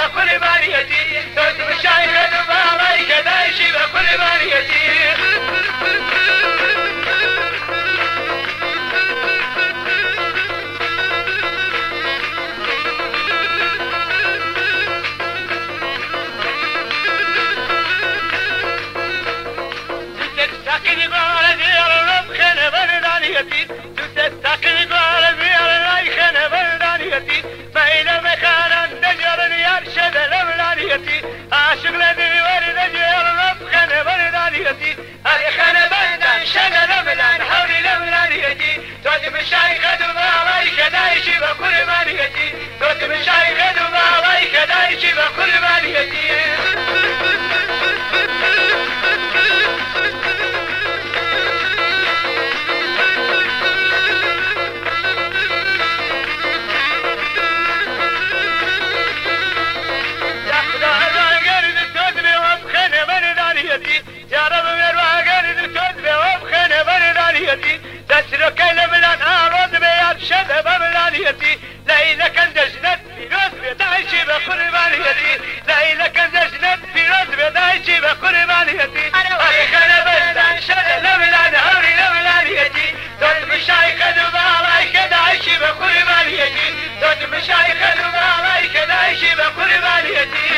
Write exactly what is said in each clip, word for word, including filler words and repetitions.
بقربانيتي صوت مشايخ دبالي كدايشي بقربانيتي ساكن قال ديال الرب خنا بلدانيتي ساكن قال ديال الراي خنا بلدانيتي فإلى مكان نجر يرشد لبلانيتي عاشق لدي ورد ديال الرب خنا بلدانيتي هذه خنا بلدان شد لبلان حولي لبلانيتي صوت مشايخ دبالي كدايشي بقربانيتي صوت مشايخ دبالي كدايشي بقربانيتي يا رب مروا قرد الكذب وابخنا بلدانيتي تسرك لبلان أعرض بياد شد بلدانيتي ليلة كان دجنت في رزب دايشي بقربانيتي ليلة كان دجنت في رزب دايشي بقربانيتي أرخنا بلدان شد لبلان أوري لبلانيتي دوت مشايخ دبالي كدايشي بقربانيتي دوت مشايخ دبالي كدايشي بقربانيتي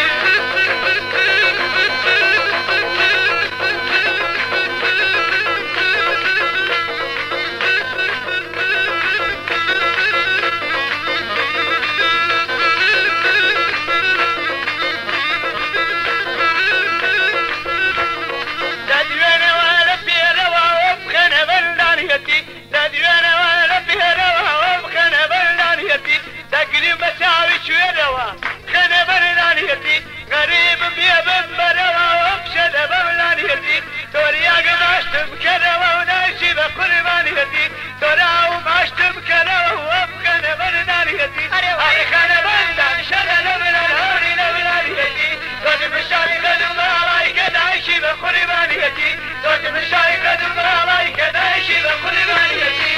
غريب بيبن بروا وبشد بولانيتي توريا قماشتم كروا ونايشي بقربانيتي تورا وماشتم كروا وبخن بلدانيتي هاي خان بلدان شد لبلان هوري لبلانيتي صوت مشايخ دبالي كدايشي بقربانيتي صوت مشايخ دبالي كدايشي بقربانيتي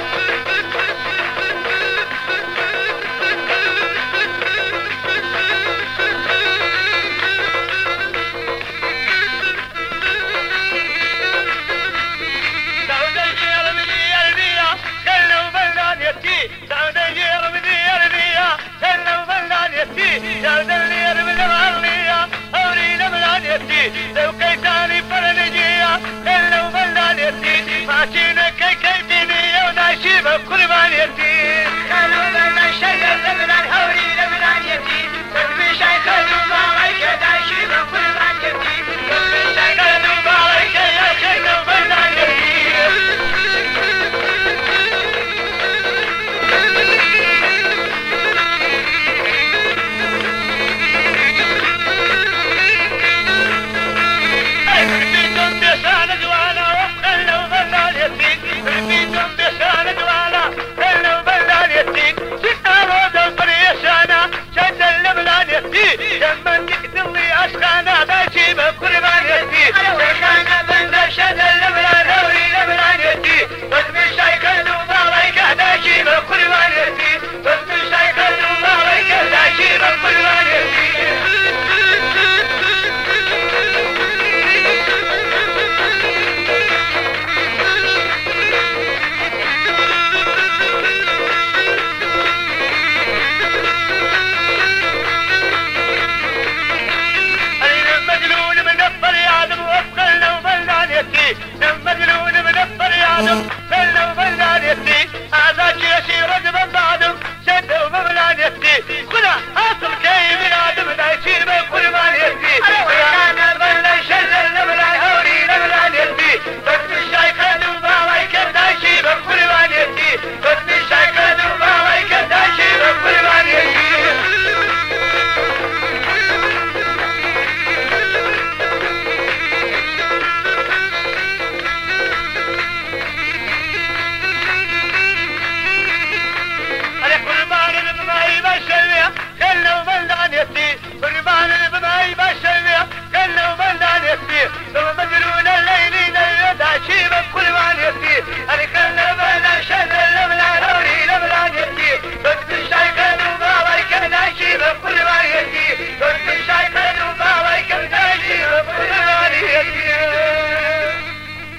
لو كيتاني فرنجية لو بلانيتي ماشينا كي كيتيني وناشي بقربانيتي كانوا بلان شيء لبنان هوري لبنانيتي تبي شيء خلوا بالك دايشي بقربانيتي تبي شيء خلوا بالك يا شيء بلانيتي لما تقتلي أشخانا داشي بقربانيتي شيخانا بندر شد اللبلان هوري لبلانيتي بسم الشيخ الدوباليك داشي بقربانيتي بسم الشيخ الدوباليك داشي بقربانيتي مجنون من الفرياد وافقلنا وبلدانيتي مجنون من الفرياد